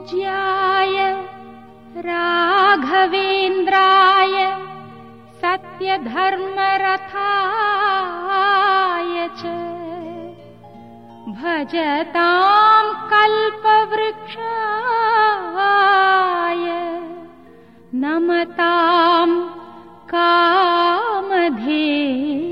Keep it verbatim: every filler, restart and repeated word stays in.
पूज्याय राघवेन्द्राय सत्यधर्मरथाय च भजतां कल्पवृक्षाय नमतां कामधेनवे।